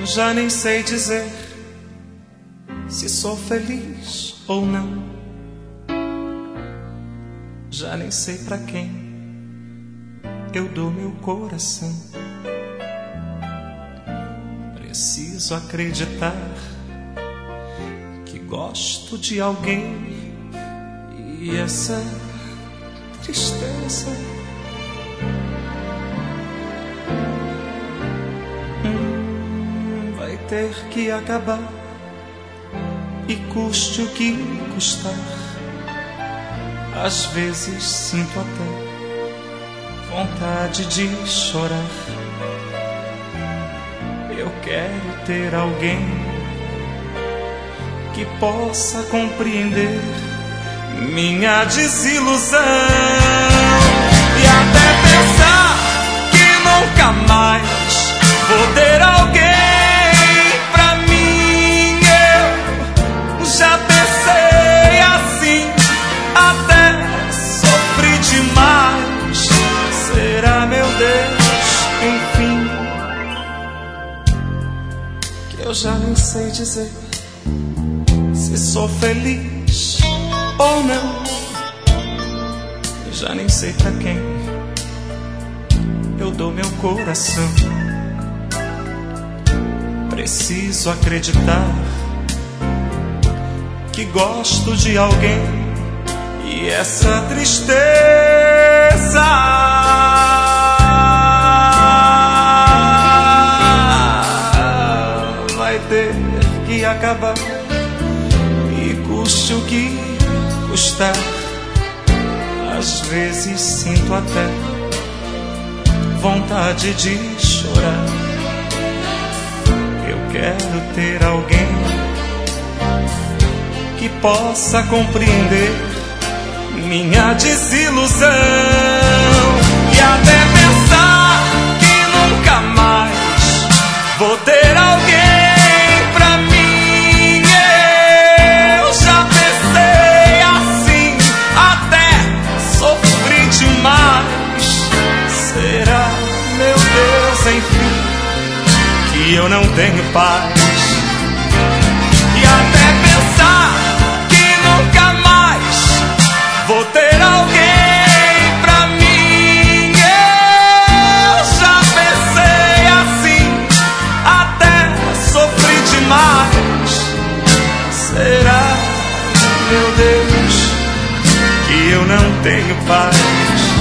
Já nem sei dizer se sou feliz ou não. Já nem sei pra quem eu dou meu coração. Preciso acreditar que gosto de alguém, e essa tristeza vai ter que acabar, e custe o que custar. Às vezes sinto até vontade de chorar. Eu quero ter alguém que possa compreender minha desilusão, e até pensar que nunca mais vou ter alguém pra mim. Eu já pensei assim, até sofri demais. Será, meu Deus, enfim, que eu já nem sei dizer se sou feliz ou não. Já nem sei pra quem eu dou meu coração. Preciso acreditar que gosto de alguém, e essa tristeza vai ter que acabar, e custe o que custar. Às vezes sinto até vontade de chorar. Eu quero ter alguém que possa compreender minha desilusão, e até pensar que nunca mais vou ter alguém pra mim. Eu já pensei assim, até sofri demais. Será, meu Deus, enfim, que eu não tenho paz, e até pensar que nunca mais vou ter alguém pra mim. Eu já pensei assim, até sofri demais. Será, meu Deus, que eu não tenho paz?